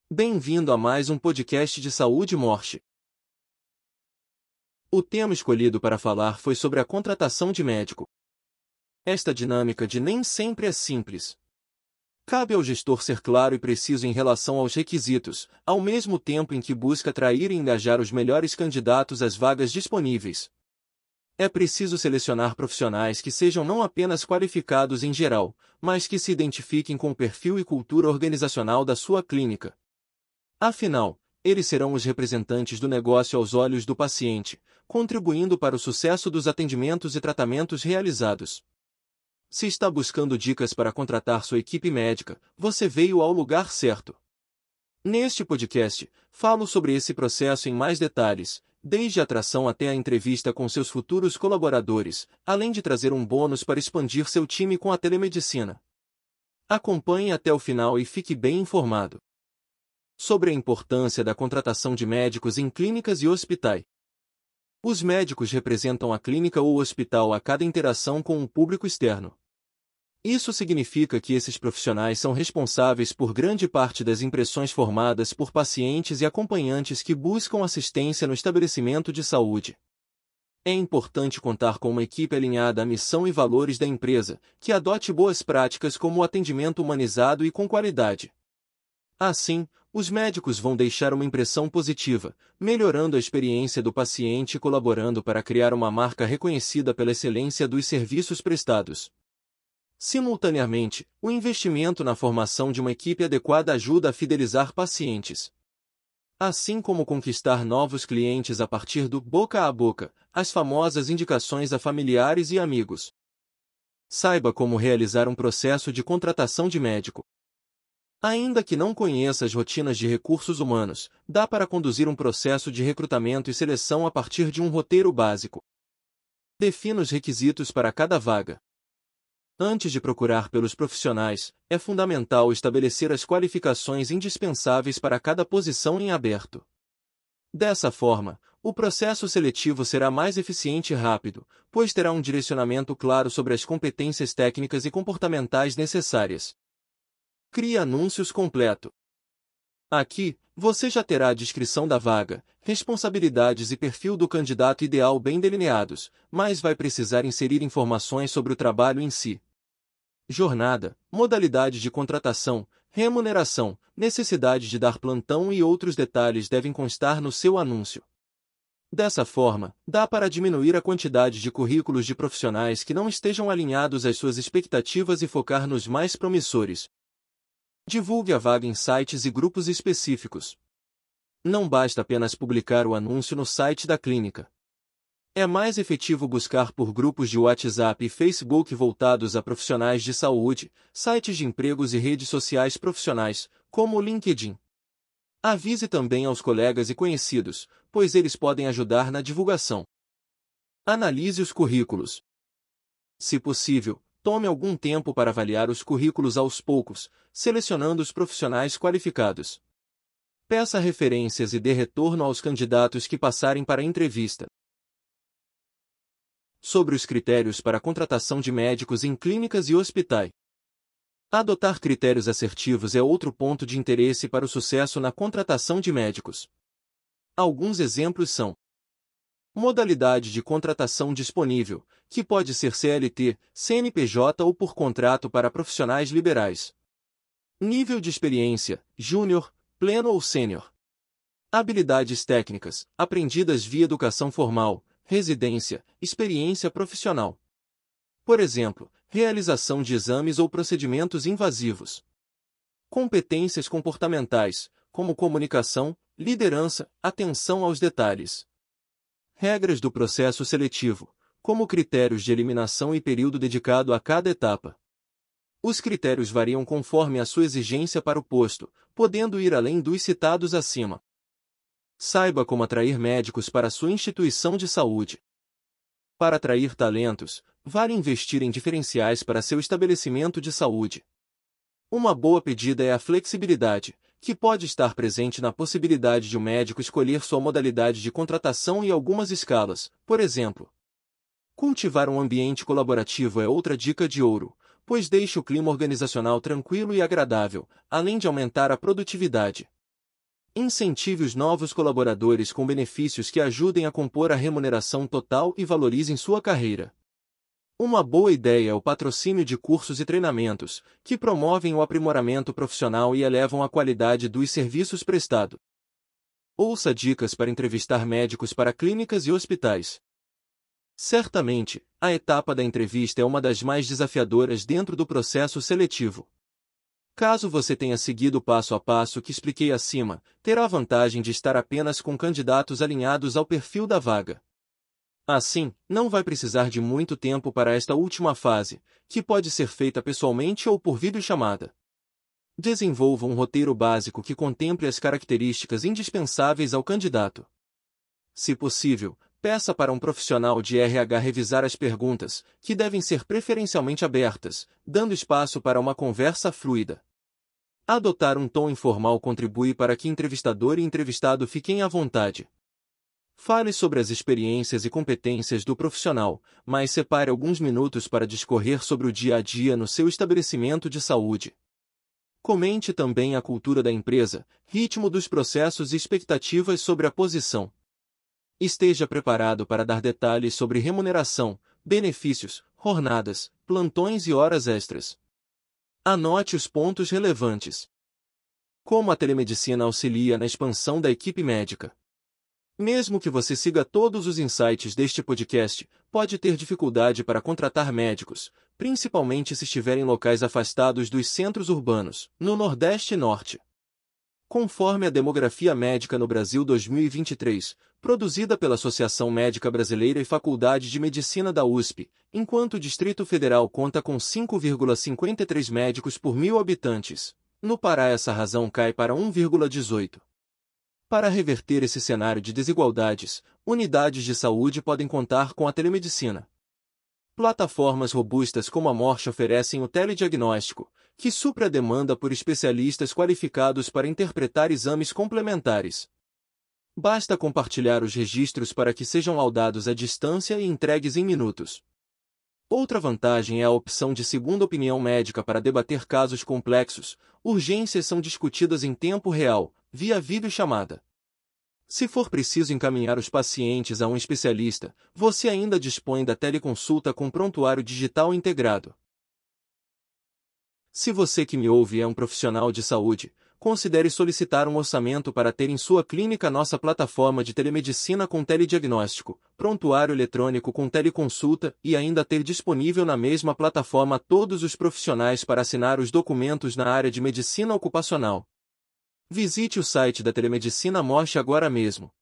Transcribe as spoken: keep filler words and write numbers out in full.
Bem-vindo a mais um podcast de saúde e morte. O tema escolhido para falar foi sobre a contratação de médico. Esta dinâmica de nem sempre é simples. Cabe ao gestor ser claro e preciso em relação aos requisitos, ao mesmo tempo em que busca atrair e engajar os melhores candidatos às vagas disponíveis. É preciso selecionar profissionais que sejam não apenas qualificados em geral, mas que se identifiquem com o perfil e cultura organizacional da sua clínica. Afinal, eles serão os representantes do negócio aos olhos do paciente, contribuindo para o sucesso dos atendimentos e tratamentos realizados. Se está buscando dicas para contratar sua equipe médica, você veio ao lugar certo. Neste podcast, falo sobre esse processo em mais detalhes, desde a atração até a entrevista com seus futuros colaboradores, além de trazer um bônus para expandir seu time com a telemedicina. Acompanhe até o final e fique bem informado sobre a importância da contratação de médicos em clínicas e hospitais. Os médicos representam a clínica ou hospital a cada interação com o público externo. Isso significa que esses profissionais são responsáveis por grande parte das impressões formadas por pacientes e acompanhantes que buscam assistência no estabelecimento de saúde. É importante contar com uma equipe alinhada à missão e valores da empresa, que adote boas práticas como o atendimento humanizado e com qualidade. Assim, os médicos vão deixar uma impressão positiva, melhorando a experiência do paciente e colaborando para criar uma marca reconhecida pela excelência dos serviços prestados. Simultaneamente, o investimento na formação de uma equipe adequada ajuda a fidelizar pacientes, assim como conquistar novos clientes a partir do boca a boca, as famosas indicações a familiares e amigos. Saiba como realizar um processo de contratação de médico. Ainda que não conheça as rotinas de recursos humanos, dá para conduzir um processo de recrutamento e seleção a partir de um roteiro básico. Defina os requisitos para cada vaga. Antes de procurar pelos profissionais, é fundamental estabelecer as qualificações indispensáveis para cada posição em aberto. Dessa forma, o processo seletivo será mais eficiente e rápido, pois terá um direcionamento claro sobre as competências técnicas e comportamentais necessárias. Crie anúncios completo. Aqui, você já terá a descrição da vaga, responsabilidades e perfil do candidato ideal bem delineados, mas vai precisar inserir informações sobre o trabalho em si. Jornada, modalidade de contratação, remuneração, necessidade de dar plantão e outros detalhes devem constar no seu anúncio. Dessa forma, dá para diminuir a quantidade de currículos de profissionais que não estejam alinhados às suas expectativas e focar nos mais promissores. Divulgue a vaga em sites e grupos específicos. Não basta apenas publicar o anúncio no site da clínica. É mais efetivo buscar por grupos de WhatsApp e Facebook voltados a profissionais de saúde, sites de empregos e redes sociais profissionais, como o LinkedIn. Avise também aos colegas e conhecidos, pois eles podem ajudar na divulgação. Analise os currículos. Se possível, tome algum tempo para avaliar os currículos aos poucos, selecionando os profissionais qualificados. Peça referências e dê retorno aos candidatos que passarem para a entrevista. Sobre os critérios para a contratação de médicos em clínicas e hospitais. Adotar critérios assertivos é outro ponto de interesse para o sucesso na contratação de médicos. Alguns exemplos são: modalidade de contratação disponível, que pode ser C L T, C N P J ou por contrato para profissionais liberais. Nível de experiência, júnior, pleno ou sênior. Habilidades técnicas, aprendidas via educação formal, residência, experiência profissional. Por exemplo, realização de exames ou procedimentos invasivos. Competências comportamentais, como comunicação, liderança, atenção aos detalhes. Regras do processo seletivo, como critérios de eliminação e período dedicado a cada etapa. Os critérios variam conforme a sua exigência para o posto, podendo ir além dos citados acima. Saiba como atrair médicos para a sua instituição de saúde. Para atrair talentos, vale investir em diferenciais para seu estabelecimento de saúde. Uma boa pedida é a flexibilidade, que pode estar presente na possibilidade de um médico escolher sua modalidade de contratação e algumas escalas, por exemplo. Cultivar um ambiente colaborativo é outra dica de ouro, pois deixa o clima organizacional tranquilo e agradável, além de aumentar a produtividade. Incentive os novos colaboradores com benefícios que ajudem a compor a remuneração total e valorizem sua carreira. Uma boa ideia é o patrocínio de cursos e treinamentos, que promovem o aprimoramento profissional e elevam a qualidade dos serviços prestados. Ouça dicas para entrevistar médicos para clínicas e hospitais. Certamente, a etapa da entrevista é uma das mais desafiadoras dentro do processo seletivo. Caso você tenha seguido o passo a passo que expliquei acima, terá a vantagem de estar apenas com candidatos alinhados ao perfil da vaga. Assim, não vai precisar de muito tempo para esta última fase, que pode ser feita pessoalmente ou por videochamada. Desenvolva um roteiro básico que contemple as características indispensáveis ao candidato. Se possível, peça para um profissional de R H revisar as perguntas, que devem ser preferencialmente abertas, dando espaço para uma conversa fluida. Adotar um tom informal contribui para que entrevistador e entrevistado fiquem à vontade. Fale sobre as experiências e competências do profissional, mas separe alguns minutos para discorrer sobre o dia a dia no seu estabelecimento de saúde. Comente também a cultura da empresa, ritmo dos processos e expectativas sobre a posição. Esteja preparado para dar detalhes sobre remuneração, benefícios, jornadas, plantões e horas extras. Anote os pontos relevantes. Como a telemedicina auxilia na expansão da equipe médica? Mesmo que você siga todos os insights deste podcast, pode ter dificuldade para contratar médicos, principalmente se estiver em locais afastados dos centros urbanos, no Nordeste e Norte. Conforme a Demografia Médica no Brasil dois mil e vinte e três, produzida pela Associação Médica Brasileira e Faculdade de Medicina da U S P, enquanto o Distrito Federal conta com cinco vírgula cinquenta e três médicos por mil habitantes, no Pará essa razão cai para um vírgula dezoito. Para reverter esse cenário de desigualdades, unidades de saúde podem contar com a telemedicina. Plataformas robustas como a Morte oferecem o telediagnóstico, que supre a demanda por especialistas qualificados para interpretar exames complementares. Basta compartilhar os registros para que sejam laudados à distância e entregues em minutos. Outra vantagem é a opção de segunda opinião médica para debater casos complexos. Urgências são discutidas em tempo real, via videochamada. Se for preciso encaminhar os pacientes a um especialista, você ainda dispõe da teleconsulta com prontuário digital integrado. Se você que me ouve é um profissional de saúde, considere solicitar um orçamento para ter em sua clínica nossa plataforma de telemedicina com telediagnóstico, prontuário eletrônico com teleconsulta e ainda ter disponível na mesma plataforma todos os profissionais para assinar os documentos na área de medicina ocupacional. Visite o site da Telemedicina Morte agora mesmo.